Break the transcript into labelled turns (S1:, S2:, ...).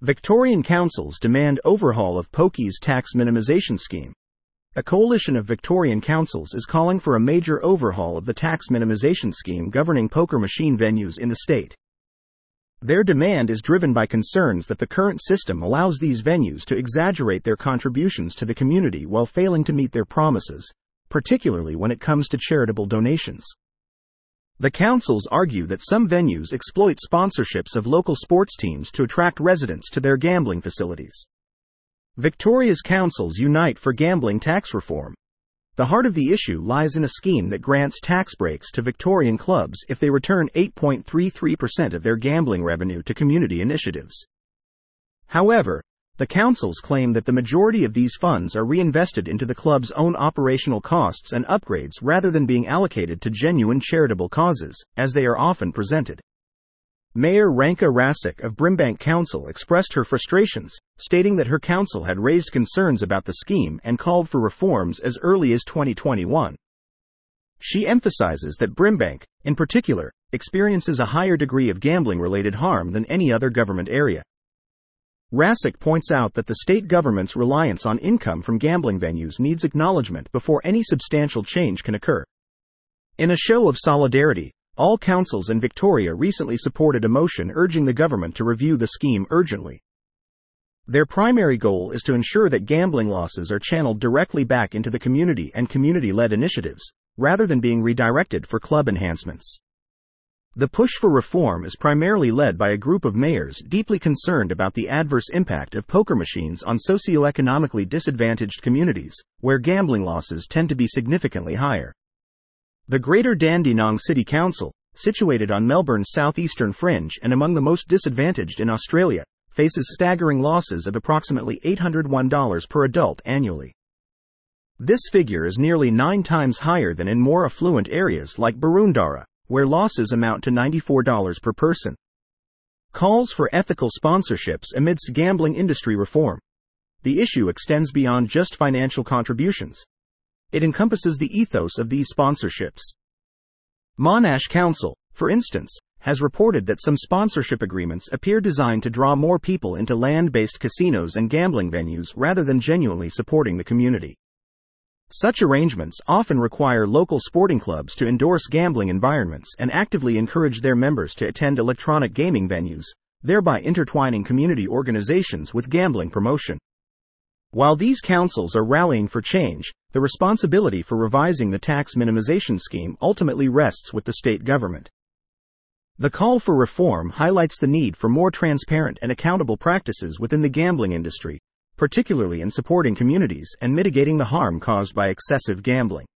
S1: Victorian councils demand overhaul of pokies tax minimisation scheme. A coalition of Victorian councils is calling for a major overhaul of the tax minimisation scheme governing poker machine venues in the state. Their demand is driven by concerns that the current system allows these venues to exaggerate their contributions to the community while failing to meet their promises, particularly when it comes to charitable donations. The councils argue that some venues exploit sponsorships of local sports teams to attract residents to their gambling facilities. Victoria's councils unite for gambling tax reform. The heart of the issue lies in a scheme that grants tax breaks to Victorian clubs if they return 8.33% of their gambling revenue to community initiatives. However, the councils claim that the majority of these funds are reinvested into the club's own operational costs and upgrades rather than being allocated to genuine charitable causes, as they are often presented. Mayor Ranka Rasic of Brimbank Council expressed her frustrations, stating that her council had raised concerns about the scheme and called for reforms as early as 2021. She emphasizes that Brimbank, in particular, experiences a higher degree of gambling-related harm than any other government area. Rasic points out that the state government's reliance on income from gambling venues needs acknowledgement before any substantial change can occur. In a show of solidarity, all councils in Victoria recently supported a motion urging the government to review the scheme urgently. Their primary goal is to ensure that gambling losses are channeled directly back into the community and community-led initiatives, rather than being redirected for club enhancements. The push for reform is primarily led by a group of mayors deeply concerned about the adverse impact of poker machines on socioeconomically disadvantaged communities, where gambling losses tend to be significantly higher. The Greater Dandenong City Council, situated on Melbourne's southeastern fringe and among the most disadvantaged in Australia, faces staggering losses of approximately $801 per adult annually. This figure is nearly 9 times higher than in more affluent areas like Boroondara, where losses amount to $94 per person. Calls for ethical sponsorships amidst gambling industry reform. The issue extends beyond just financial contributions. It encompasses the ethos of these sponsorships. Monash Council, for instance, has reported that some sponsorship agreements appear designed to draw more people into land-based casinos and gambling venues rather than genuinely supporting the community. Such arrangements often require local sporting clubs to endorse gambling environments and actively encourage their members to attend electronic gaming venues, thereby intertwining community organizations with gambling promotion. While these councils are rallying for change, the responsibility for revising the tax minimization scheme ultimately rests with the state government. The call for reform highlights the need for more transparent and accountable practices within the gambling industry, particularly in supporting communities and mitigating the harm caused by excessive gambling.